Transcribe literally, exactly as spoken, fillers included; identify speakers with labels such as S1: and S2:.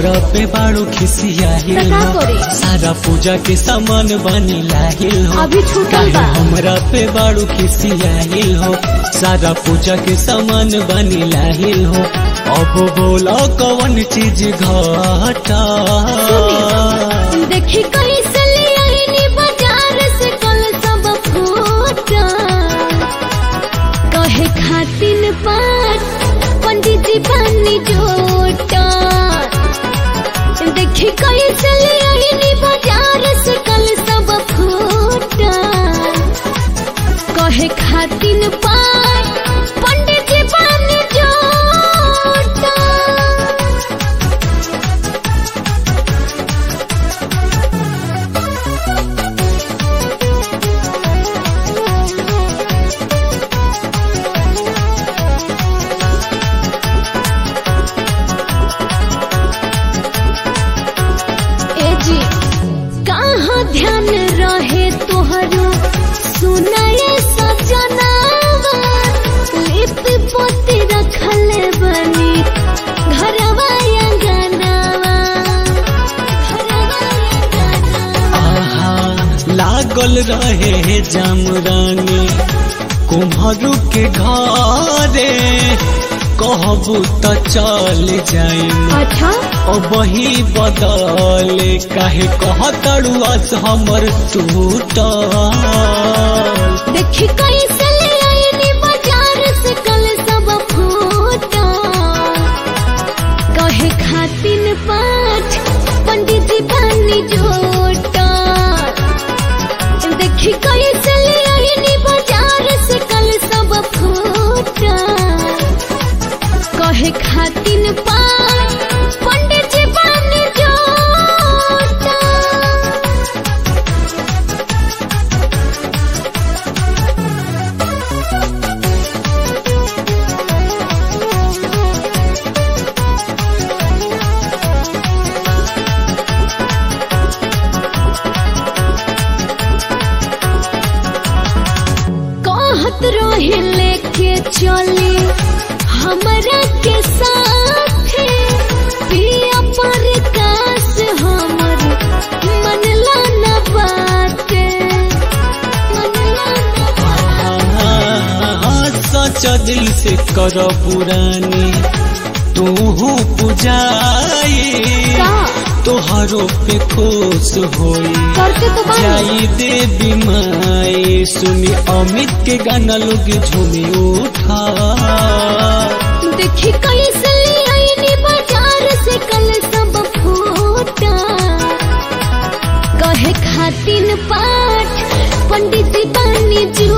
S1: हमरा पे बाड़ू खिसियाहिल हो, सारा पूजा के सामान बनी लाहिल हो।
S2: अभी छूटल बा।
S1: हमरा पे बाड़ू खिसियाहिल हो, सारा पूजा के सामान बनी लाहिल हो। अब बोला कौन चीज घाटा
S2: देखी कैसे ले आईनी बाजार से कल सब फूटा, कहे खातिन पाठ पंडित जी बनी जोटा। देखी कैसे ले आईनी बाजार से कल सब फूटा, कहे खातिन पाठ पंडित जी बनी जोटा। कहाँ ध्यान रहे तोहरो सुनाए सजनावा, लिप पोती रखले बनी घरवा अंगनावा, घरवा अंगनावा।
S1: आहा लागल रहे जामरानी कुम्हरू के घरे, कहबू त चल जाइम
S2: अच्छा
S1: वही बदले काहे कहतड़ू आज हमर टूटल।
S2: देखी कैसे ले आईनी बाजार से कल सब फूटा, कहे खातिन पाठ पंडित जी बनी जोटा। देखी कैसे ले आईनी बाजार से कल सब फूटा, कहे खातिन पाठ पंडित जी बनी जोटा। कहत रहे लेके चली हमरा के साथ, पिया पर काश हमर मनला न बात, मनला न बात।
S1: सच दिल से कर पुरानी तू पुजाई, तोहरो पे खुश होई
S2: करते तो बानी।
S1: जाई देवी माई सुनी अमित के गाना लोग झूमी उठा।
S2: देखी कैसे ले आईनी बाजार से कल सब फूटा, कहे खातिन पाठ पंडित जी बनी जोटा।